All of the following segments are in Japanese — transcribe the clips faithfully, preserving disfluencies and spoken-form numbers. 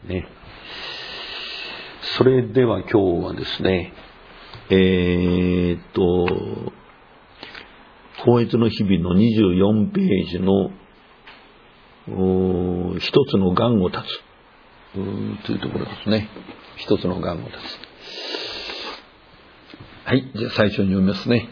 ね。それでは今日はですね、えー、っと、校閲の日々のにじゅうよんページの一つの願を立つというところですね。一つの願を立つ。はい、じゃあ最初に読みますね。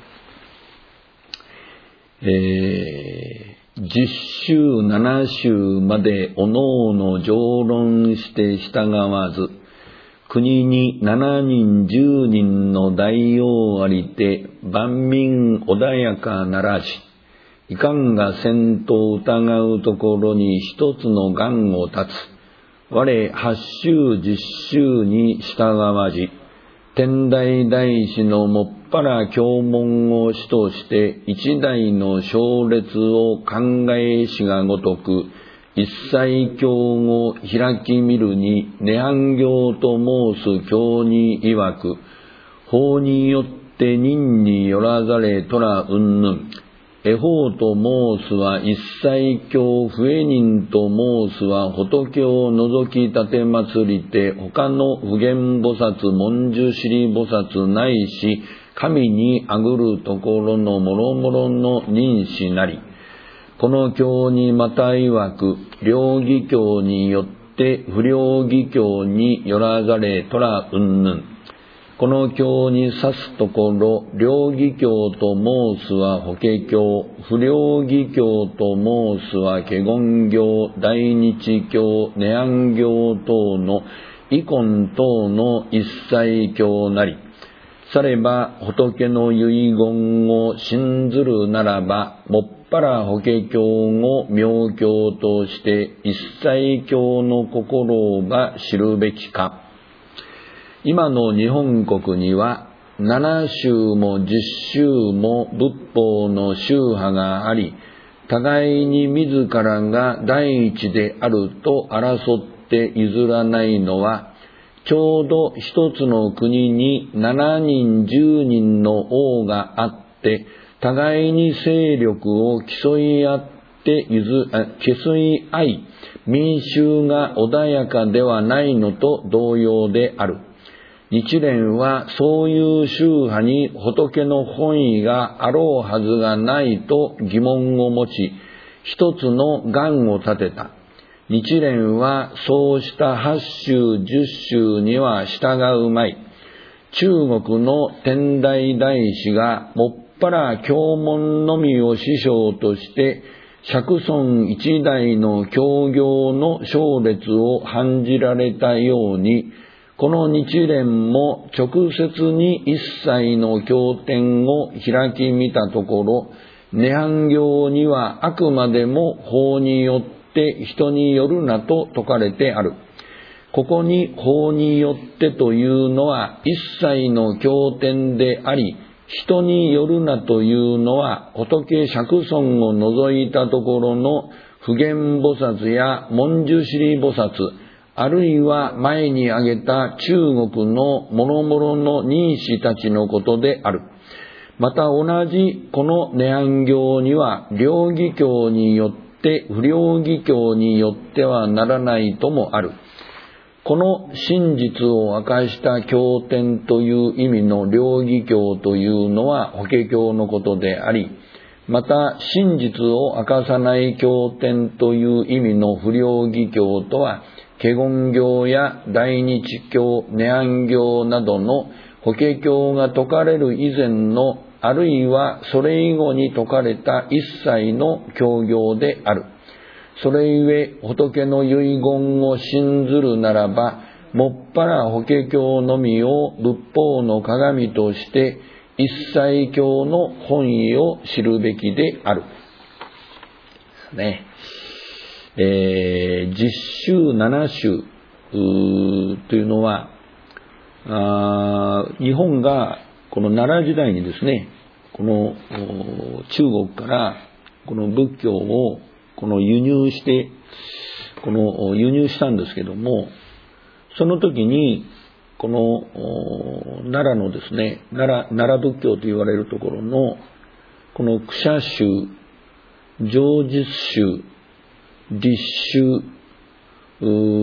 えー、十宗七宗までおのおの上論して従わず、国に七人十人の大王ありて万民穏やかならじ、いかんがせんと疑うところに一つの願を立つ。我八宗十宗に従わじ、天台大師のもっぱら経文を主として一代の章列を考えしがごとく、一切経を開き見るに涅槃行と申す経に曰く、法によって任によらざれとらうんぬん。絵法と申すは一切経、不恵人と申すは仏を除き立て祭りて、他の普賢菩薩、文殊師利菩薩ないし、神にあぐるところのもろもろの認識なり。この経にまた曰く、両義経によって不両義経によらざれとらうんぬん。この経に指すところ、両義経と申すは法華経、不両義経と申すは華厳経、大日経、涅槃経等の遺根等の一切経なり。されば仏の遺言を信ずるならば、もっぱら法華経を妙経として一切経の心をば知るべきか。今の日本国には七宗も十宗も仏法の宗派があり、互いに自らが第一であると争って譲らないのは、ちょうど一つの国に七人十人の王があって、互いに勢力を競い合って譲、競い合い、民衆が穏やかではないのと同様である。日蓮はそういう宗派に仏の本意があろうはずがないと疑問を持ち、一つの願を立てた。日蓮はそうした八宗十宗には従うまい。中国の天台大師がもっぱら経文のみを師匠として釈尊一代の経行の章列を判じられたように、この日蓮も直接に一切の経典を開き見たところ、涅槃行にはあくまでも法によって人によるなと説かれてある。ここに法によってというのは一切の経典であり、人によるなというのは仏釈尊を除いたところの普賢菩薩や文殊師利菩薩、あるいは前に挙げた中国のもろもろの忍士たちのことである。また同じこの涅槃行には両義経によって不両義経によってはならないともある。この真実を明かした経典という意味の両義経というのは法華経のことであり、また真実を明かさない経典という意味の不両義経とは、華厳経や大日経、涅槃経などの法華経が説かれる以前の、あるいはそれ以後に説かれた一切の経行である。それゆえ仏の遺言を信ずるならば、もっぱら法華経のみを仏法の鏡として一切経の本意を知るべきである。ですね。えー、十宗七宗というのは、あ日本がこの奈良時代にですね、この中国からこの仏教をこの輸入して、この輸入したんですけども、その時にこの奈良のですね、奈良、奈良仏教と言われるところのこの苦者宗、上実宗、立宗、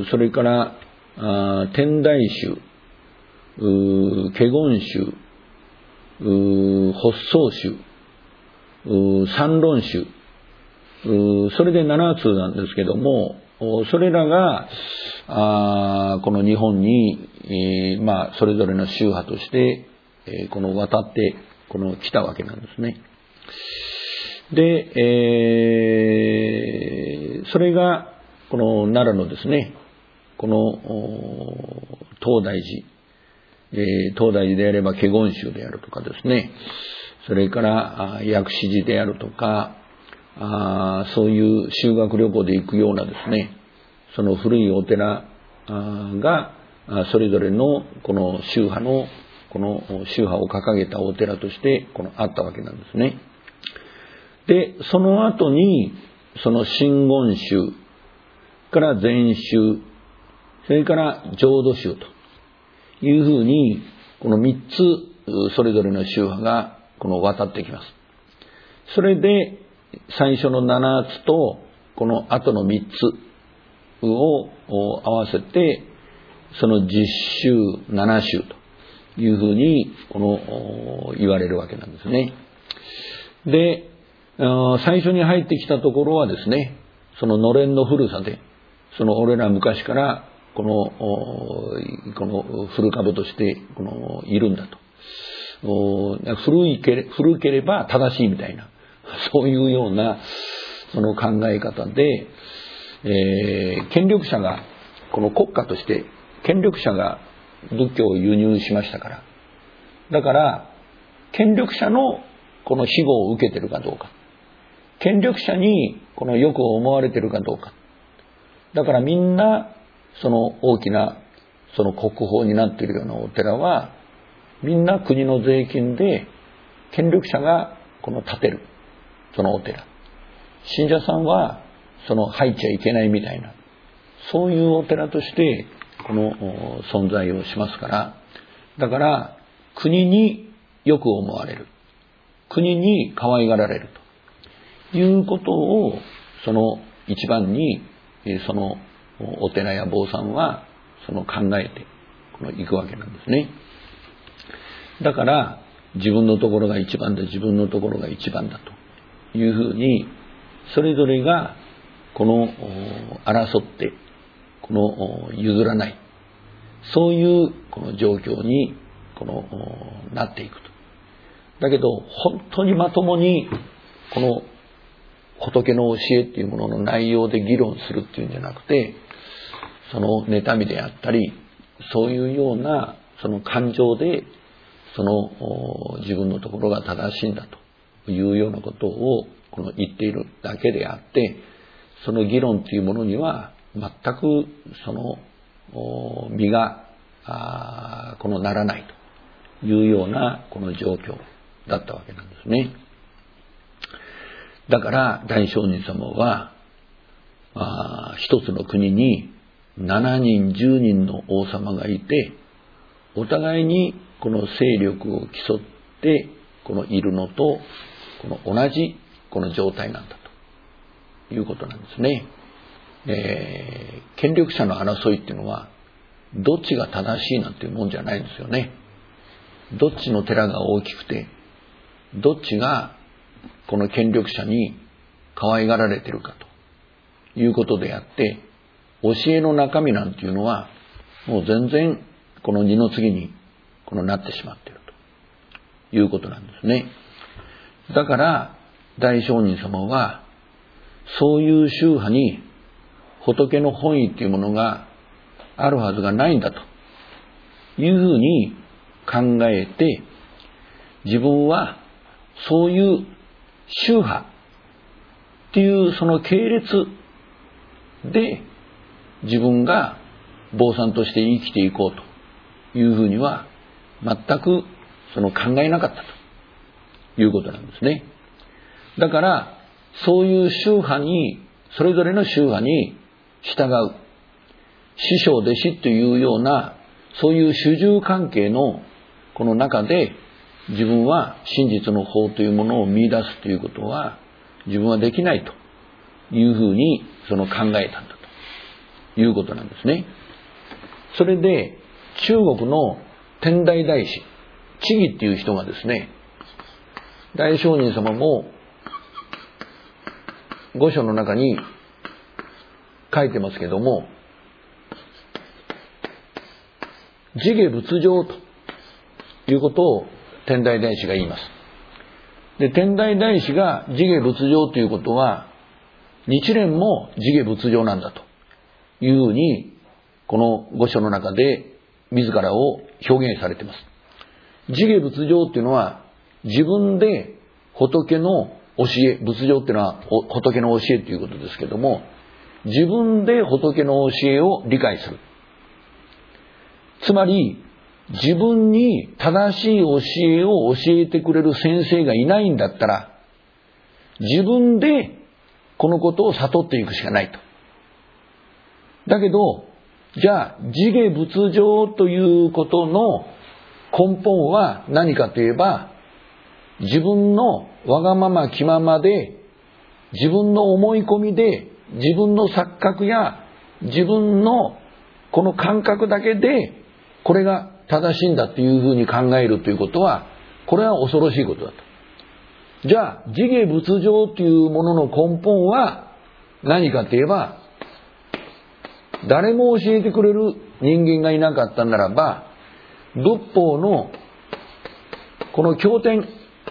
それからあ天台宗、華厳宗、発想宗、三論宗、それでななつなんですけども、それらがあこの日本に、えー、まあそれぞれの宗派として、えー、この渡ってこの来たわけなんですね。で、えー、それがこの奈良のですね、この東大寺、えー、東大寺であれば華厳宗であるとかですね、それから薬師寺であるとか、あそういう修学旅行で行くようなですね、その古いお寺がそれぞれのこの宗派のこの宗派を掲げたお寺としてこのあったわけなんですね。で、その後にその真言宗から禅宗、それから浄土宗というふうにこの三つそれぞれの宗派がこの渡ってきます。それで最初の七つとこの後の三つを合わせてその十宗七宗というふうにこの言われるわけなんですね。で、最初に入ってきたところはですね、そののれんの古さで、その俺ら昔からこのこの古株としてこのいるんだと、古いけれ古ければ正しいみたいな、そういうようなその考え方で、えー、権力者がこの国家として権力者が仏教を輸入しましたから、だから権力者のこの庇護を受けているかどうか、権力者にこのよく思われているかどうか、だからみんなその大きなその国宝になっているようなお寺はみんな国の税金で権力者がこの建てるそのお寺、信者さんはその入っちゃいけないみたいな、そういうお寺としてこの存在をしますから、だから国によく思われる、国に可愛がられるということをその一番にそのお寺や坊さんはその考えてこの行くわけなんですね。だから自分のところが一番だ、自分のところが一番だというふうにそれぞれがこの争ってこの譲らない、そういうこの状況にこのなっていくと。だけど本当にまともにこの仏の教えっていうものの内容で議論するっていうんじゃなくて、その妬みであったりそういうようなその感情でその自分のところが正しいんだというようなことをこの言っているだけであって、その議論というものには全くその身がこのならないというようなこの状況だったわけなんですね。だから大聖人様は一つの国にしちにんじゅうにんの王様がいて、お互いにこの勢力を競ってこのいるのとこの同じこの状態なんだということなんですね。えー、権力者の争いっていうのはどっちが正しいなんていうもんじゃないんですよね。どっちの寺が大きくてどっちがこの権力者に可愛がられているかということであって、教えの中身なんていうのはもう全然この二の次にこのなってしまっているということなんですね。だから大聖人様はそういう宗派に仏の本意というものがあるはずがないんだというふうに考えて、自分はそういう宗派っていうその系列で自分が坊さんとして生きていこうというふうには全くその考えなかったということなんですね。だからそういう宗派に、それぞれの宗派に従う、師匠弟子というようなそういう主従関係のこの中で自分は真実の法というものを見出すということは自分はできないというふうにその考えたんだいうことなんですね。それで中国の天台大師、智義っていう人がですね、大聖人様も御書の中に書いてますけども、自下仏上ということを天台大師が言います。で、天台大師が自下仏上ということは、日蓮も自下仏上なんだというふうに、この御書の中で自らを表現されています。自下仏上っていうのは、自分で仏の教え、仏上っていうのは仏の教えということですけども、自分で仏の教えを理解する。つまり、自分に正しい教えを教えてくれる先生がいないんだったら、自分でこのことを悟っていくしかないと。だけど、じゃあ、自下仏上ということの根本は何かといえば、自分のわがまま気ままで、自分の思い込みで、自分の錯覚や自分のこの感覚だけで、これが正しいんだというふうに考えるということは、これは恐ろしいことだと。じゃあ、自下仏上というものの根本は何かといえば、誰も教えてくれる人間がいなかったならば、仏法のこの経典、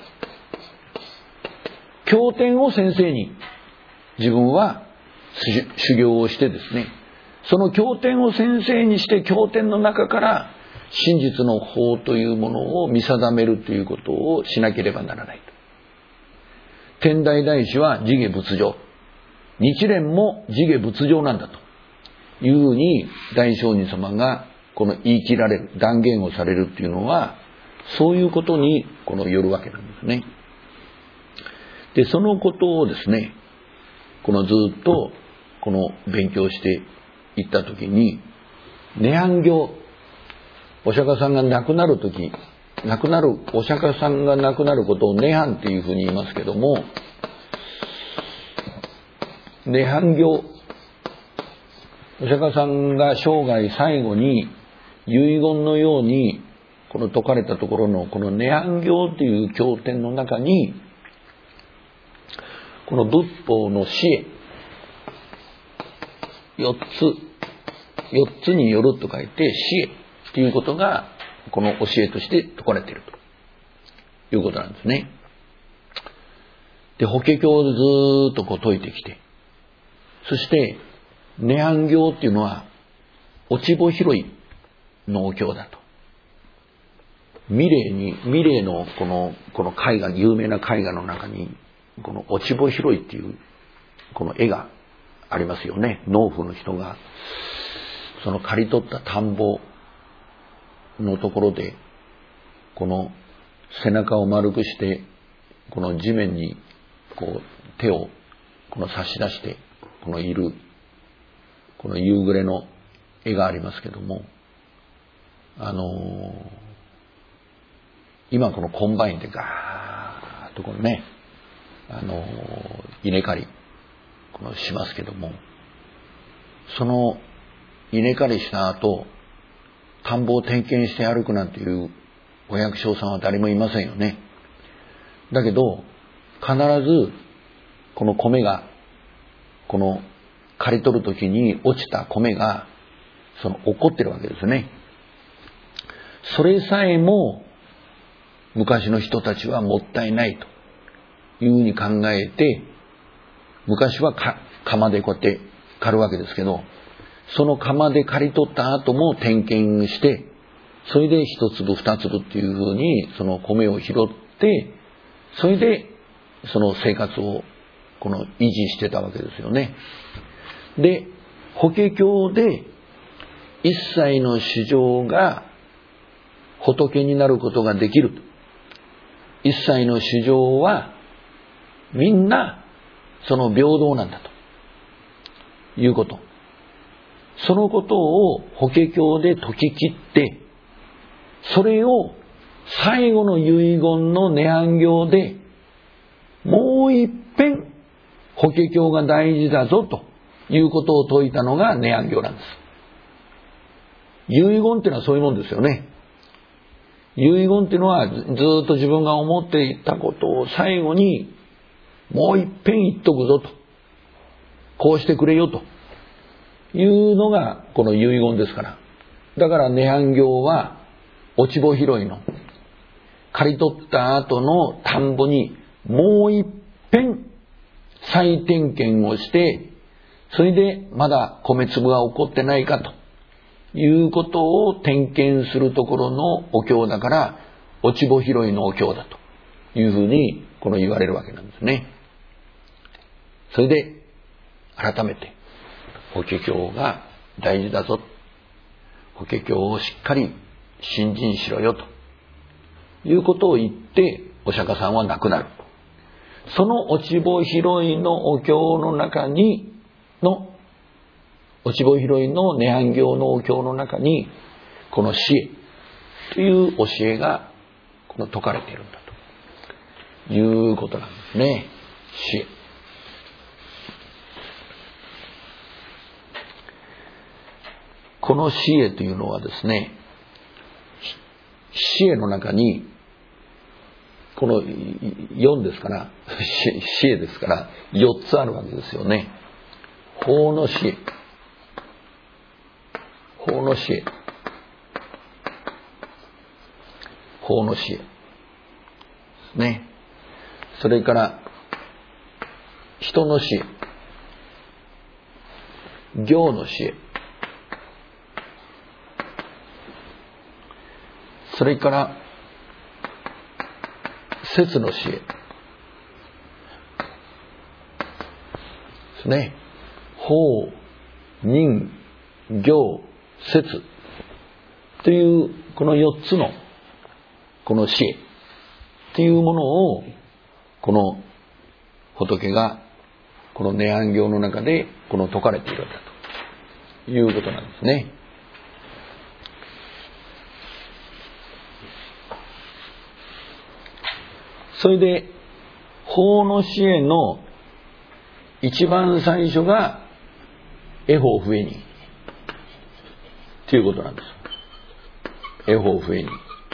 経典を先生に自分は修行をしてですね、その経典を先生にして経典の中から真実の法というものを見定めるということをしなければならないと。天台大師は自下仏上、日蓮も自下仏上なんだというふうに大聖人様がこの言い切られる、断言をされるっていうのは、そういうことにこのよるわけなんですね。で、そのことをですね、このずっとこの勉強していったときに、涅槃行、お釈迦さんが亡くなるとき、亡くなる、お釈迦さんが亡くなることを涅槃っていうふうに言いますけども、涅槃行、お釈迦さんが生涯最後に遺言のようにこの説かれたところのこの涅槃行という経典の中に、この仏法の知恵、四つ、四つによると書いて知恵ということがこの教えとして説かれているということなんですね。で、法華経をずっとこう説いてきて、そして涅槃経っていうのは落ち穂拾いのお経だと。ミレーに、ミレーのこの、この絵画、有名な絵画の中に、この落ち穂拾いっていうこの絵がありますよね。農夫の人がその刈り取った田んぼのところで、この背中を丸くしてこの地面にこう手をこの差し出してこのいるこの夕暮れの絵がありますけども、あのー、今このコンバインでガーッとこのね、あのー、稲刈りこのしますけども、その稲刈りした後田んぼを点検して歩くなんていうお百姓さんは誰もいませんよね。だけど必ずこの米がこの刈り取るときに落ちた米がその落っこってるわけですね。それさえも昔の人たちはもったいないというふうに考えて、昔はか釜でこうやって刈るわけですけど、その釜で刈り取った後も点検して、それで一粒二粒っていうふうにその米を拾って、それでその生活をこの維持してたわけですよね。で、法華経で一切の衆生が仏になることができる。一切の衆生はみんなその平等なんだということ。そのことを法華経で説き切って、それを最後の遺言の涅槃経でもう一遍法華経が大事だぞということを説いたのが涅槃経なんです。遺言っていうのはそういうもんですよね。遺言っていうのはずっと自分が思っていたことを最後にもう一遍言っとくぞと。こうしてくれよというのがこの遺言ですから。だから涅槃経は落ち穂拾いの刈り取った後の田んぼにもう一遍再点検をして、それでまだ米粒が起こってないかということを点検するところのお経だから、落ち穂拾いのお経だというふうにこの言われるわけなんですね。それで改めて法華経が大事だぞ、法華経をしっかり信心しろよということを言って、お釈迦さんは亡くなる。その落ち穂拾いのお経の中にの落ち穂拾いの涅槃経のお経の中に、この死へという教えがこの説かれているんだということなんですね。死へ。この死へというのはですね、死への中にこのよんですから、死へですからよっつあるわけですよね。法の死へ、法の死へ、法の死へですね。それから人の死へ、行の死へ、それから節の死へですね。法、人、行、節というこのよっつのこの死へというものを、この仏がこの涅槃経の中でこの説かれているんだということなんですね。それで法の死への一番最初が恵方不縁にということなんです。恵方不縁に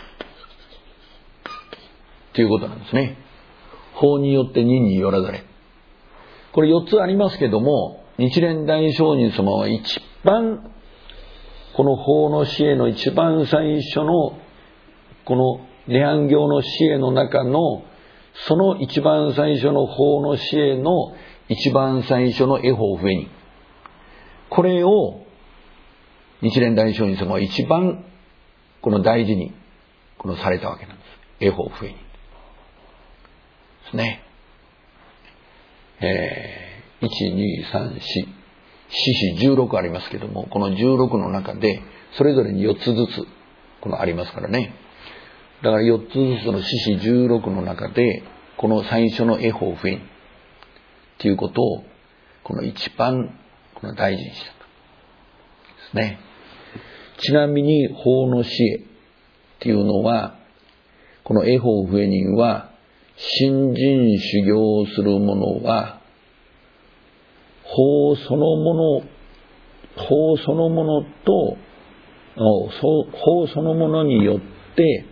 ということなんですね。法によって人によらざれ。これよっつありますけども、日蓮大聖人様は一番この法の死への一番最初のこの涅槃経の死への中のその一番最初の法の死への一番最初の恵方不縁に、これを日蓮大聖人様は一番この大事にこのされたわけなんです。恵方不縁にですね。えー、いち、に、さん、よん、ししじゅうろくありますけども、このじゅうろくの中でそれぞれによっつずつこのありますからね。だからよっつずつのししじゅうろくの中で、この最初の恵方不縁ということをこの一番この大事にしたとですね。ちなみに法の死へっていうのは、この恵方不縁人は信心修行する者は法そのもの、法そのものと法そのものによって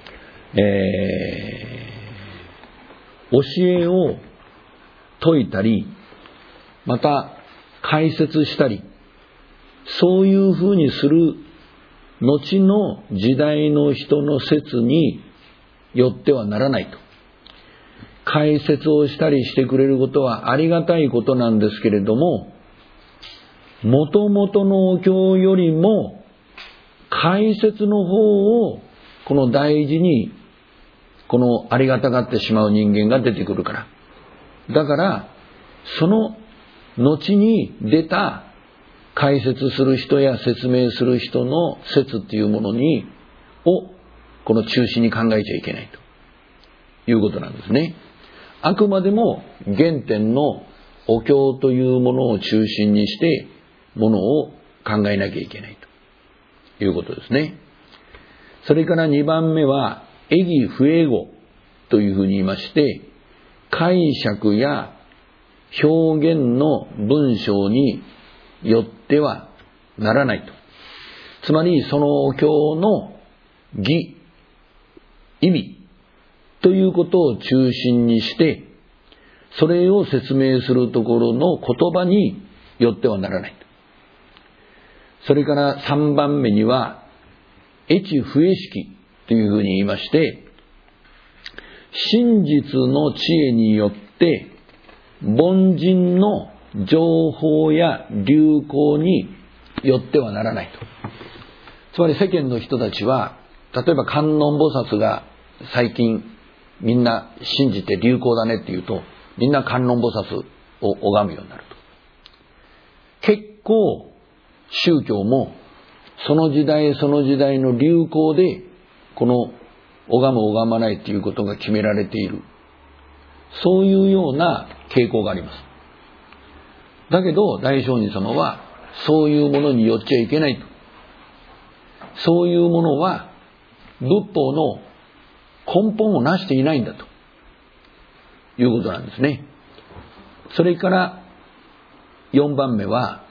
えー、教えを説いたり、また解説したり、そういうふうにする後の時代の人の説によってはならないと。解説をしたりしてくれることはありがたいことなんですけれども、元々のお経よりも解説の方をこの大事にこのありがたがってしまう人間が出てくるから。だからその後に出た解説する人や説明する人の説っていうものにをこの中心に考えちゃいけないということなんですね。あくまでも原点のお経というものを中心にしてものを考えなきゃいけないということですね。それからにばんめは恵義不恵語というふうに言いまして、解釈や表現の文章によってはならないと。つまりそのお経の義、意味ということを中心にして、それを説明するところの言葉によってはならない。それからさんばんめには、越不会式というふうに言いまして、真実の知恵によって、凡人の情報や流行によってはならないと。つまり世間の人たちは、例えば観音菩薩が最近みんな信じて流行だねって言うと、みんな観音菩薩を拝むようになると。結構宗教もその時代その時代の流行でこの拝む拝まないっていうことが決められている。そういうような傾向があります。だけど大聖人様はそういうものによっちゃいけないと。そういうものは仏法の根本をなしていないんだということなんですね。それからよんばんめは、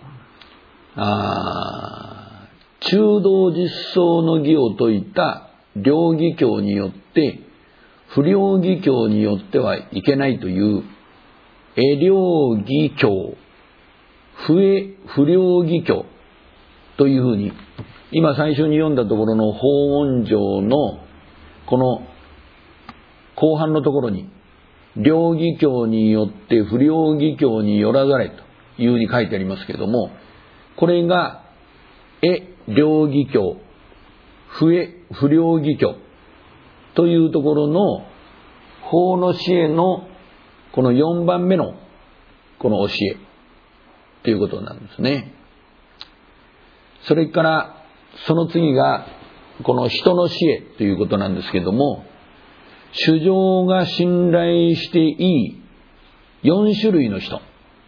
あ中道実相の義を説いた良義教によって不良義教によってはいけないという会良義教、不会不良義教というふうに、今最初に読んだところの法恩上のこの後半のところに、良義教によって不良義教によらざれというふうに書いてありますけれども、これが会良義教、不会不良義教というところの法の教えのこのよんばんめのこの教えということなんですね。それからその次がこの人の知恵ということなんですけれども、主情が信頼していいよん種類の人、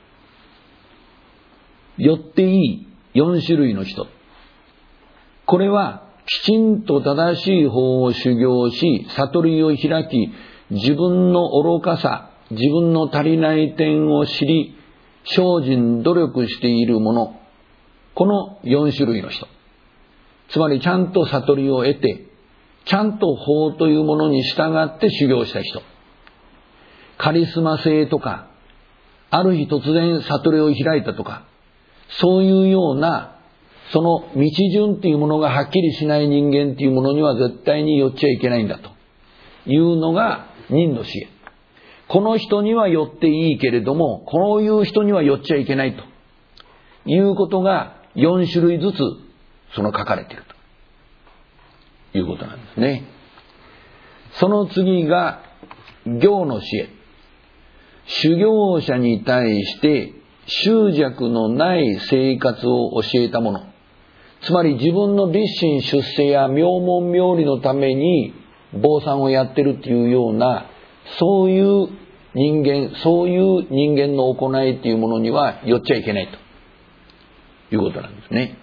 よっていいよん種類の人、これはきちんと正しい法を修行し、悟りを開き、自分の愚かさ、自分の足りない点を知り、精進努力している者、このよん種類の人、つまりちゃんと悟りを得て、ちゃんと法というものに従って修行した人、カリスマ性とか、ある日突然悟りを開いたとか、そういうようなその道順というものがはっきりしない人間というものには絶対に寄っちゃいけないんだというのが忍の知恵。この人には寄っていいけれども、こういう人には寄っちゃいけないということがよん種類ずつその書かれているということなんですね。その次が行の知恵。修行者に対して執着のない生活を教えたもの。つまり自分の立身出世や名門名利のために坊さんをやってるっていうような、そういう人間、そういう人間の行いっていうものには寄っちゃいけないということなんですね。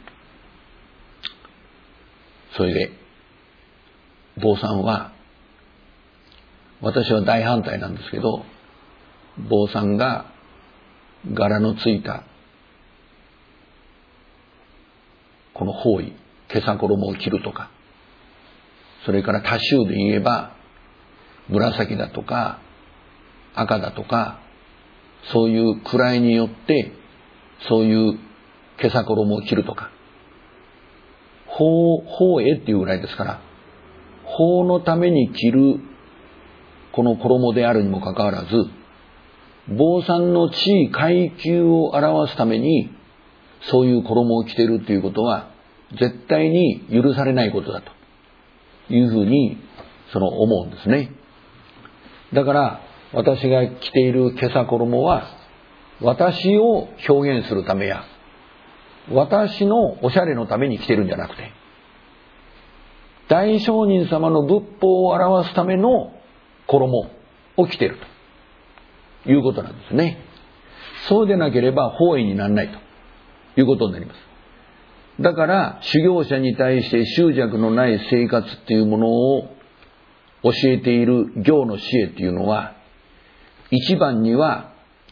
それで、坊さんは、私は大反対なんですけど、坊さんが柄のついたこの法衣、袈裟衣を着るとか、それから多宗で言えば紫だとか赤だとか、そういう位によってそういう袈裟衣を着るとか、法法衣っていうぐらいですから、法のために着るこの衣であるにもかかわらず、坊さんの地位階級を表すためにそういう衣を着ているということは絶対に許されないことだというふうにその思うんですね。だから私が着ている袈裟衣は私を表現するためや私のおしゃれのために着てるんじゃなくて、大聖人様の仏法を表すための衣を着ているということなんですね。そうでなければ法衣にならないということになります。だから修行者に対して執着のない生活っていうものを教えている行の知恵っていうのは、一番には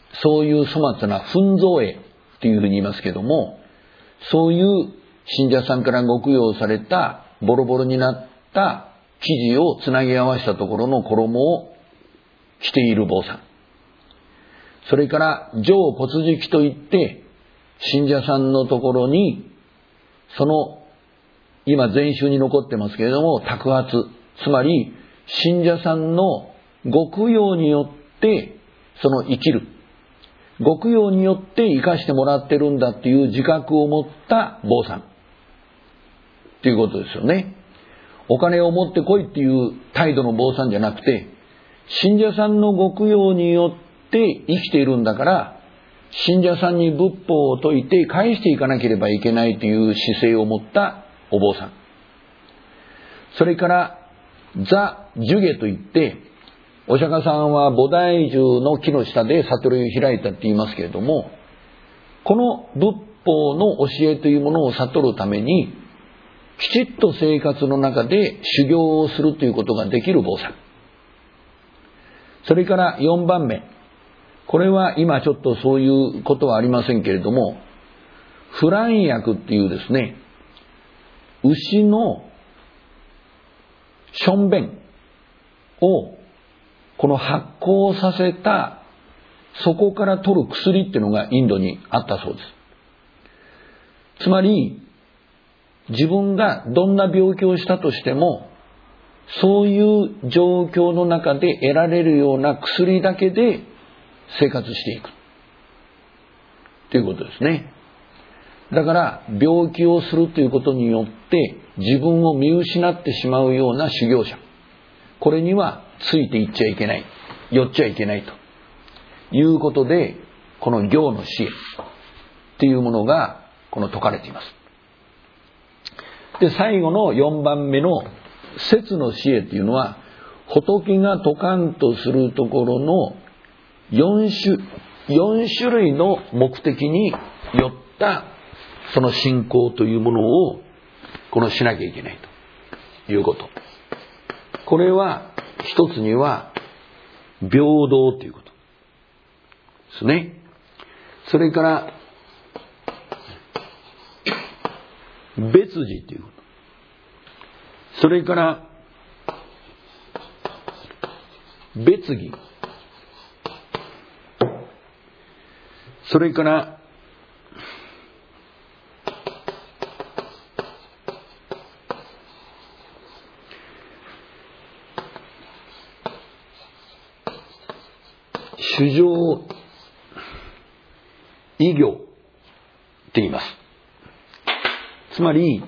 そういう粗末な紛造営っていうふうに言いますけども、そういう信者さんからご供養されたボロボロになった生地をつなぎ合わせたところの衣を着ている坊さん。それから上骨敷といって、信者さんのところに、その、今全集に残ってますけれども、托鉢、つまり信者さんのご供養によって、その生きる。ご供養によって生かしてもらってるんだっていう自覚を持った坊さん。っていうことですよね。お金を持ってこいっていう態度の坊さんじゃなくて、信者さんのご供養によって生きているんだから、信者さんに仏法を説いて返していかなければいけないという姿勢を持ったお坊さん。それから、座寿下といって、お釈迦さんは菩提樹の木の下で悟りを開いたって言いますけれども、この仏法の教えというものを悟るために、きちっと生活の中で修行をするということができる坊さん。それからよんばんめ。これは今ちょっとそういうことはありませんけれども、不乱薬っていうですね、牛のしょんべんをこの発酵させた、そこから取る薬っていうのがインドにあったそうです。つまり、自分がどんな病気をしたとしても、そういう状況の中で得られるような薬だけで生活していく。ということですね。だから、病気をするということによって、自分を見失ってしまうような修行者。これにはついていっちゃいけない。寄っちゃいけないということで、この行の知恵っていうものが、この説かれています。で、最後のよんばんめの説の知恵っていうのは、仏が説かんとするところのよん種、よん種類の目的によったその信仰というものをこのしなきゃいけないということ。これは一つには平等ということですね。それから別寺ということ。それから別儀。それから衆生異行って言います。つまり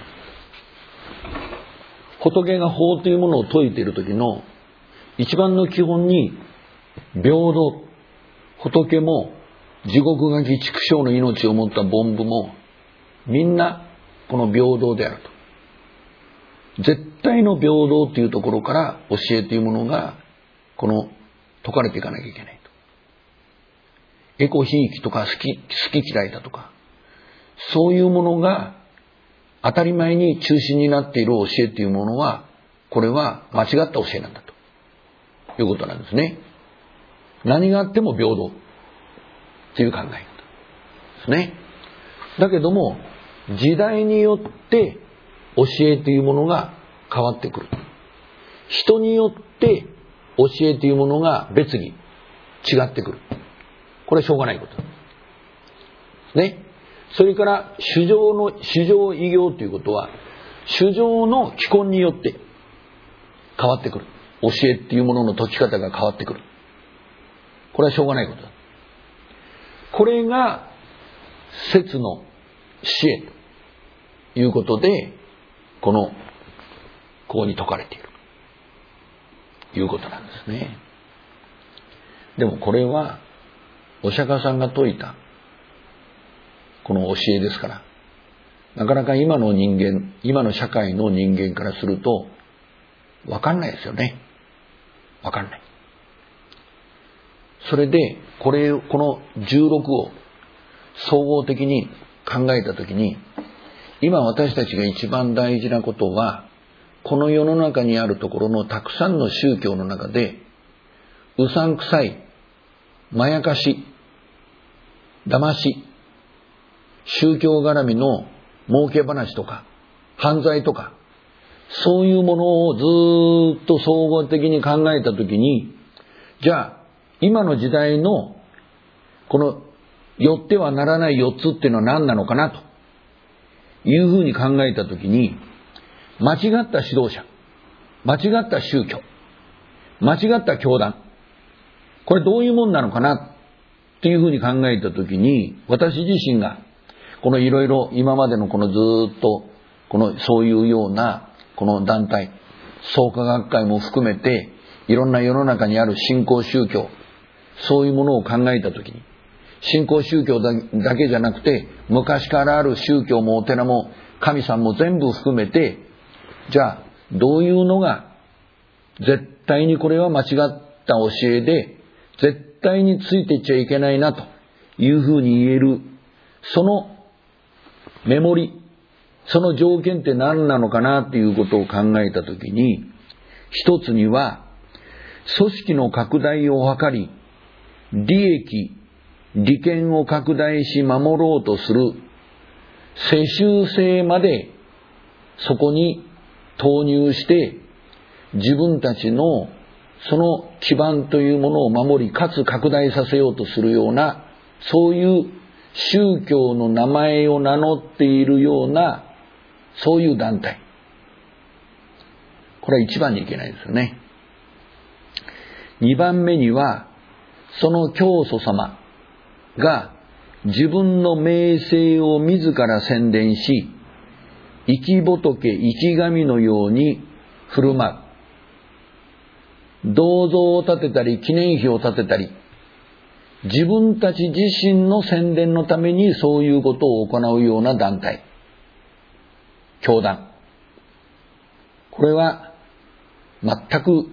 仏が法というものを説いている時の一番の基本に平等、仏も地獄がき畜生の命を持った凡夫もみんなこの平等であると。絶対の平等というところから教えというものがこの説かれていかなきゃいけないと。エコひいきとか好き、好き嫌いだとか、そういうものが当たり前に中心になっている教えというものは、これは間違った教えなんだということなんですね。何があっても平等という考え方ですね。だけども時代によって教えというものが変わってくる。人によって教えというものが別に違ってくる。これはしょうがないことですね。それから衆生の衆生異行ということは衆生の基本によって変わってくる。教えっていうものの解き方が変わってくる。これはしょうがないことだ。これが説の知恵ということでこのここに説かれているということなんですね。でもこれはお釈迦さんが説いたこの教えですから、なかなか今の人間、今の社会の人間からすると分かんないですよね。分かんない。それでこれこのじゅうろくを総合的に考えたときに、今私たちが一番大事なことは、この世の中にあるところのたくさんの宗教の中でうさんくさい、まやかし騙し、宗教絡みの儲け話とか、犯罪とか、そういうものをずーっと総合的に考えたときに、じゃあ、今の時代の、この、寄ってはならないよっつっていうのは何なのかなというふうに考えたときに、間違った指導者、間違った宗教、間違った教団、これどういうもんなのかなっていうふうに考えたときに、私自身が、このいろいろ今までのこのずーっと、このそういうような、この団体、創価学会も含めて、いろんな世の中にある新興宗教、そういうものを考えたときに、新興宗教だけじゃなくて、昔からある宗教もお寺も神さんも全部含めて、じゃあ、どういうのが、絶対にこれは間違った教えで、絶対についていっちゃいけないなというふうに言える、そのメモリ、その条件って何なのかなっていうことを考えたときに、一つには、組織の拡大を図り、利益、利権を拡大し守ろうとする世襲制までそこに投入して、自分たちのその基盤というものを守り、かつ拡大させようとするような、そういう宗教の名前を名乗っているような、そういう団体。これは一番にいけないですよね。二番目には、その教祖様が自分の名声を自ら宣伝し、生き仏、生き神のように振る舞う。銅像を建てたり、記念碑を建てたり、自分たち自身の宣伝のためにそういうことを行うような団体。教団。これは全く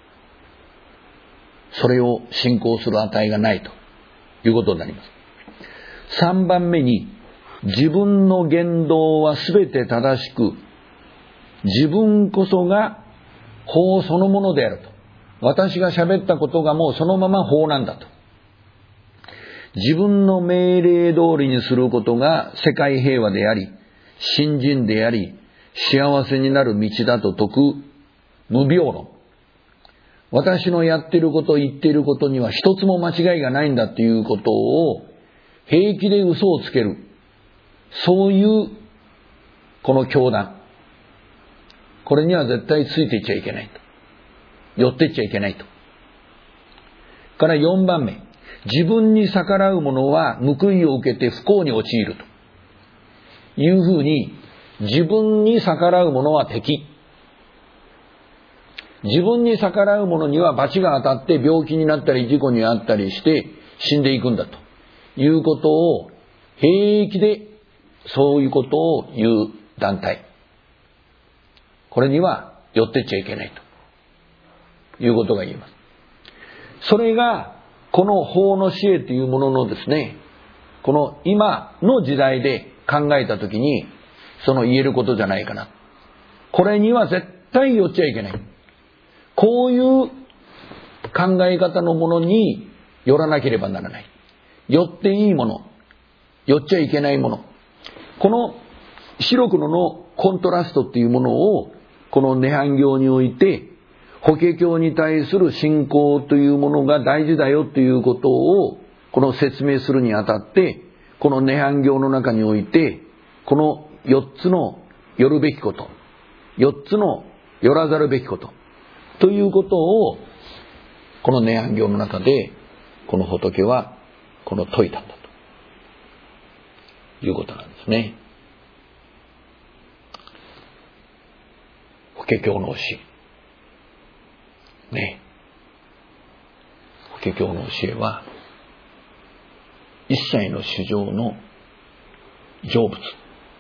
それを信仰する値がないということになります。三番目に、自分の言動はすべて正しく、自分こそが法そのものであると。私が喋ったことがもうそのまま法なんだと。自分の命令通りにすることが世界平和であり、信心であり、幸せになる道だと説く無病論。私のやっていること、言っていることには一つも間違いがないんだということを平気で嘘をつける。そういうこの教団。これには絶対ついていっちゃいけないと。寄っていっちゃいけないと。からよんばんめ。自分に逆らう者は報いを受けて不幸に陥るというふうに、自分に逆らう者は敵。自分に逆らう者には罰が当たって病気になったり事故に遭ったりして死んでいくんだということを平気でそういうことを言う団体。これには寄ってっちゃいけないということが言えます。それがこの法の知恵というもののですね、この今の時代で考えたときにその言えることじゃないかな。これには絶対寄っちゃいけない。こういう考え方のものに寄らなければならない。寄っていいもの、寄っちゃいけないもの。この白黒のコントラストっていうものをこの涅槃教において法華経に対する信仰というものが大事だよということをこの説明するにあたって、この涅槃教の中においてこのよっつの寄るべきこと、よっつの寄らざるべきことということをこの涅槃教の中でこの仏はこの説いたんだということなんですね。法華経の教えね、法華経の教えは一切の衆生の成仏、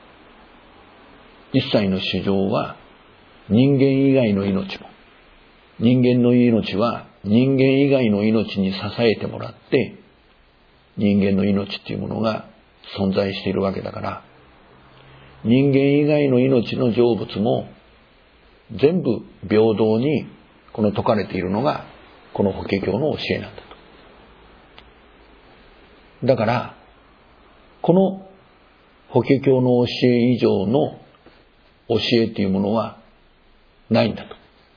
一切の衆生は人間以外の命も、人間の命は人間以外の命に支えてもらって人間の命っていうものが存在しているわけだから、人間以外の命の成仏も全部平等にこの説かれているのがこの法華経の教えなんだと。だからこの法華経の教え以上の教えというものはないんだと。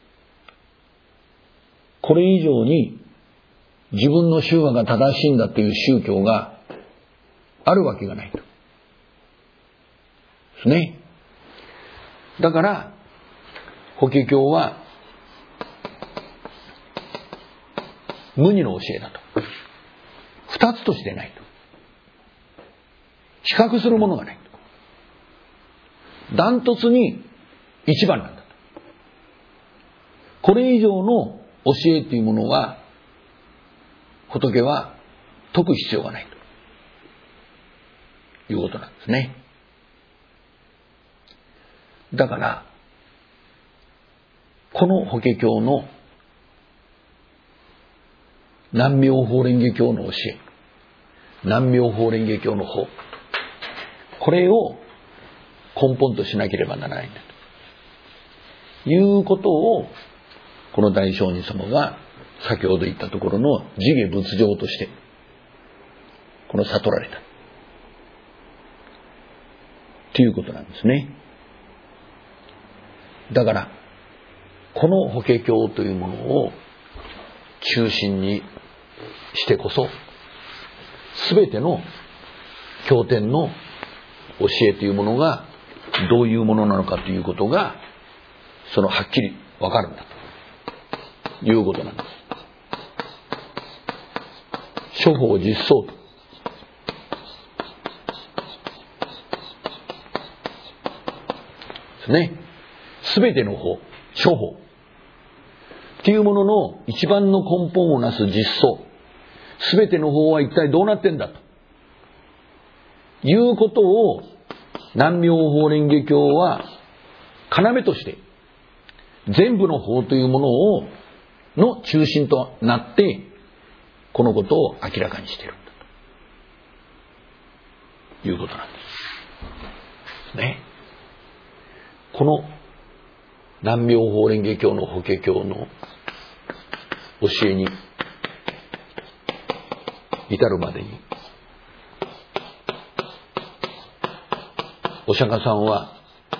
これ以上に自分の宗派が正しいんだという宗教があるわけがないと。ですね。だから、法華経は無二の教えだと。二つとしてないと。比較するものがないと。ダントツに一番なんだと。これ以上の教えというものは仏は説く必要がないということなんですね。だからこの法華経の南妙法蓮華経の教え、南妙法蓮華経の法、これを根本としなければならないんだということを、この大聖人様が先ほど言ったところの地下仏上としてこの悟られたということなんですね。だからこの法華経というものを中心にしてこそ、すべての経典の教えというものがどういうものなのかということが、そのはっきりわかるんだということなんです。諸法実相とですね。すべての法、諸法っていうものの一番の根本をなす実相、すべての法は一体どうなってんだということを、南妙法蓮華経は要として全部の法というものをの中心となってこのことを明らかにしているんだということなんですね。この南妙法蓮華経の法華経の教えに至るまでに、お釈迦さんは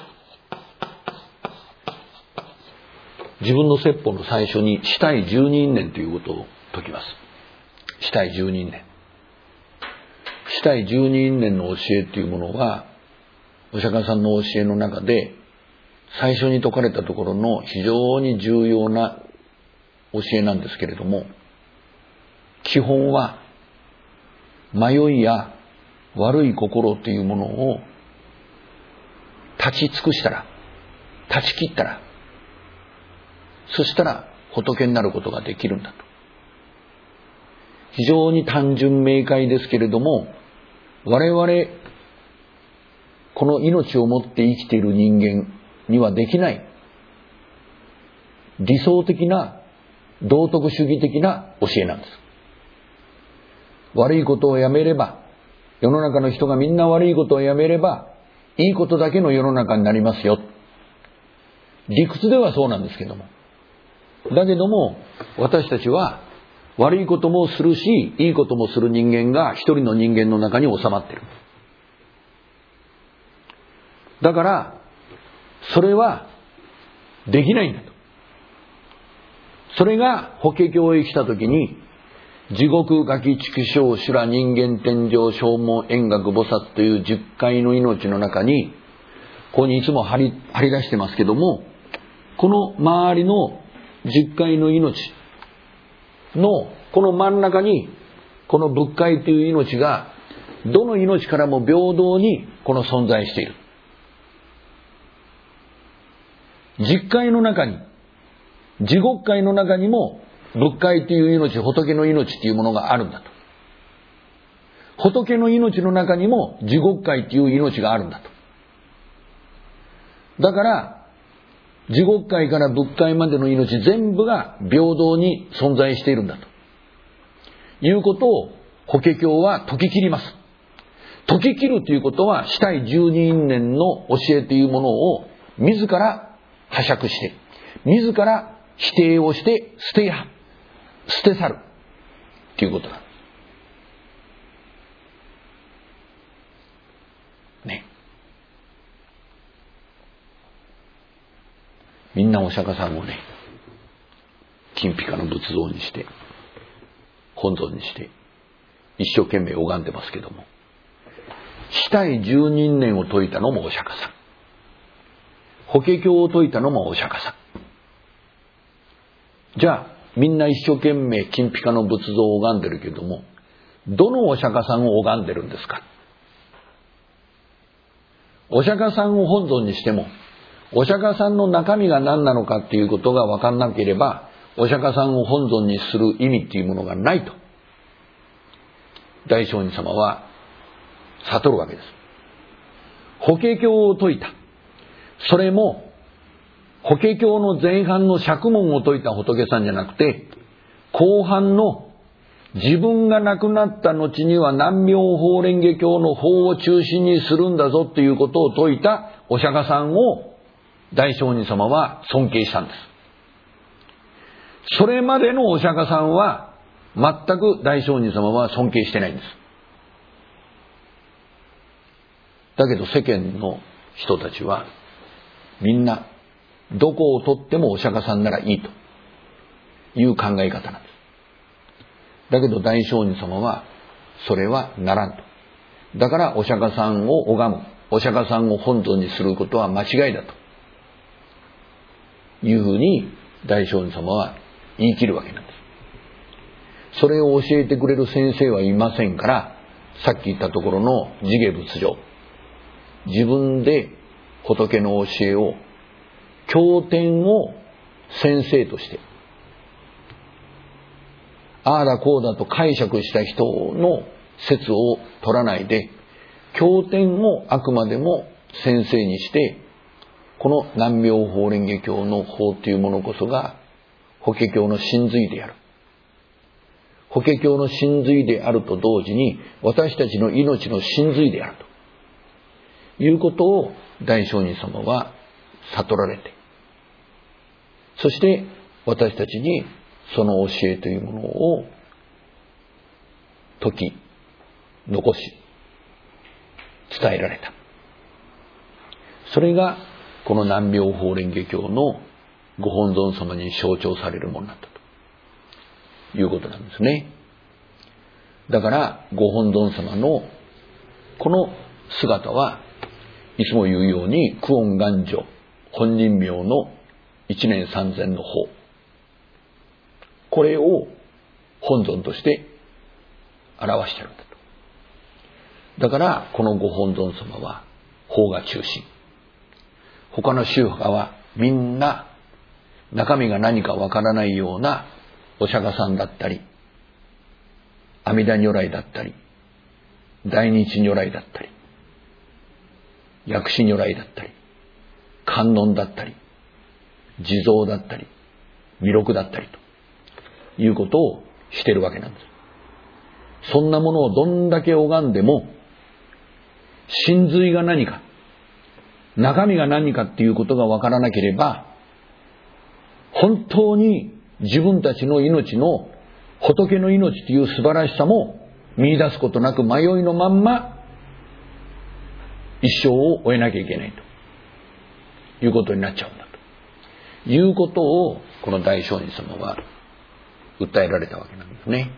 自分の説法の最初に四諦十二因縁ということを説きます。四諦十二因縁、四諦十二因縁の教えというものは、お釈迦さんの教えの中で最初に説かれたところの非常に重要な教えなんですけれども、基本は迷いや悪い心というものを立ち尽くしたら、断ち切ったら、そしたら仏になることができるんだと。非常に単純明快ですけれども、我々この命を持って生きている人間にはできない理想的な道徳主義的な教えなんです。悪いことをやめれば、世の中の人がみんな悪いことをやめればいいことだけの世の中になりますよ。理屈ではそうなんですけども、だけども私たちは悪いこともするしいいこともする人間が一人の人間の中に収まっている。だからそれはできないんだと。それが法華経へ来たときに、地獄、餓鬼、畜生、修羅、人間、天上、正門、円覚、菩薩という十界の命の中に、ここにいつも貼り、貼り出してますけども、この周りの十界の命のこの真ん中に、この仏界という命がどの命からも平等にこの存在している。十界の中に、地獄界の中にも仏界という命、仏の命というものがあるんだと。仏の命の中にも地獄界という命があるんだと。だから地獄界から仏界までの命全部が平等に存在しているんだということを法華経は説き切ります。説き切るということは、四諦十二因縁の教えというものを自ら拝借して、自ら否定をして捨てや捨て去るということなんです。 ね。みんなお釈迦さんをね、金ピカの仏像にして、本尊にして、一生懸命拝んでますけども、四体十人念を説いたのもお釈迦さん。法華経を説いたのもお釈迦さん。じゃあ、みんな一生懸命金ピカの仏像を拝んでるけども、どのお釈迦さんを拝んでるんですか？お釈迦さんを本尊にしても、お釈迦さんの中身が何なのかっていうことが分かんなければ、お釈迦さんを本尊にする意味っていうものがないと、大聖人様は悟るわけです。法華経を説いた。それも、法華経の前半の釈問を説いた仏さんじゃなくて、後半の自分が亡くなった後には南妙法蓮華経の法を中心にするんだぞっていうことを説いたお釈迦さんを大聖人様は尊敬したんです。それまでのお釈迦さんは全く大聖人様は尊敬してないんです。だけど世間の人たちはみんなどこをとってもお釈迦さんならいいという考え方なんです。だけど大聖人様はそれはならんと。だからお釈迦さんを拝む、お釈迦さんを本尊にすることは間違いだというふうに大聖人様は言い切るわけなんです。それを教えてくれる先生はいませんから、さっき言ったところの地下仏上、自分で仏の教えを、経典を先生としてああだこうだと解釈した人の説を取らないで、経典をあくまでも先生にして、この南妙法蓮華経の法というものこそが法華経の真髄である。法華経の真髄であると同時に私たちの命の真髄であるということを大聖人様は悟られて、そして私たちにその教えというものを説き残し伝えられた。それがこの南妙法蓮華経のご本尊様に象徴されるものだったということなんですね。だからご本尊様のこの姿はいつも言うように久遠願上本人名の一年三千の法、これを本尊として表しているんだと。だからこのご本尊様は法が中心。他の宗派はみんな中身が何かわからないようなお釈迦さんだったり、阿弥陀如来だったり、大日如来だったり、薬師如来だったり、観音だったり、地蔵だったり、弥勒だったりということをしているわけなんです。そんなものをどんだけ拝んでも、真髄が何か、中身が何かっていうことがわからなければ、本当に自分たちの命の仏の命という素晴らしさも見出すことなく迷いのまんま一生を終えなきゃいけないということになっちゃうんだということをこの大聖人様は訴えられたわけなんですね。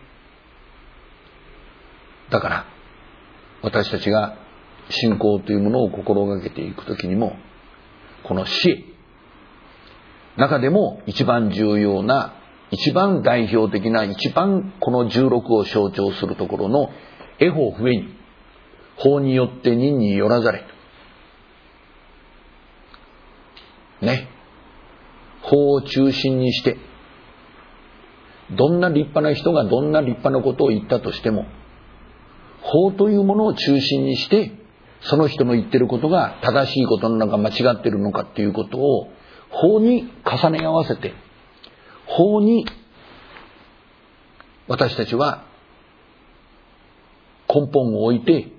だから私たちが信仰というものを心がけていくときにも、この死へ中でも一番重要な、一番代表的な、一番このじゅうろくを象徴するところのエホ不縁、法によって任によらざれね、法を中心にして、どんな立派な人がどんな立派なことを言ったとしても、法というものを中心にして、その人の言ってることが正しいことなのか間違ってるのかっていうことを法に重ね合わせて、法に私たちは根本を置いて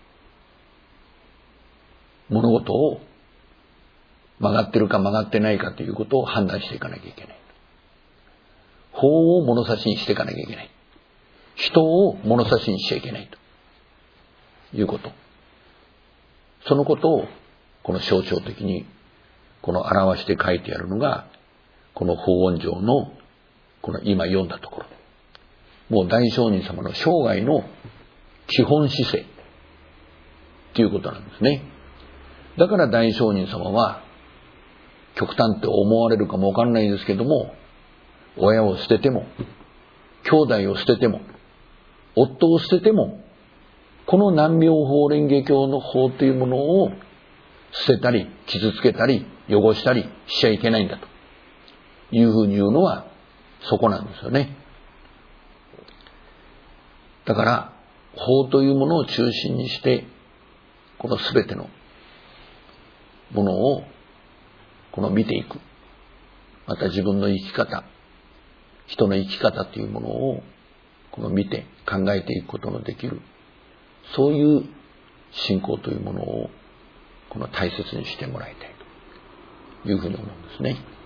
物事を曲がってるか曲がってないかということを判断していかなきゃいけない。法を物差しにしていかなきゃいけない。人を物差しにしちゃいけないということ。 そのことをこの象徴的にこの表して書いてあるのがこの法恩上のこの今読んだところ、もう大聖人様の生涯の基本姿勢ということなんですね。だから大聖人様は極端って思われるかもわかんないですけども、親を捨てても兄弟を捨てても夫を捨ててもこの南妙法蓮華経の法というものを捨てたり傷つけたり汚したりしちゃいけないんだというふうに言うのはそこなんですよね。だから法というものを中心にしてこのすべてのものをこの見ていく、また自分の生き方、人の生き方というものをこの見て考えていくことのできる、そういう信仰というものをこの大切にしてもらいたいというふうに思うんですね。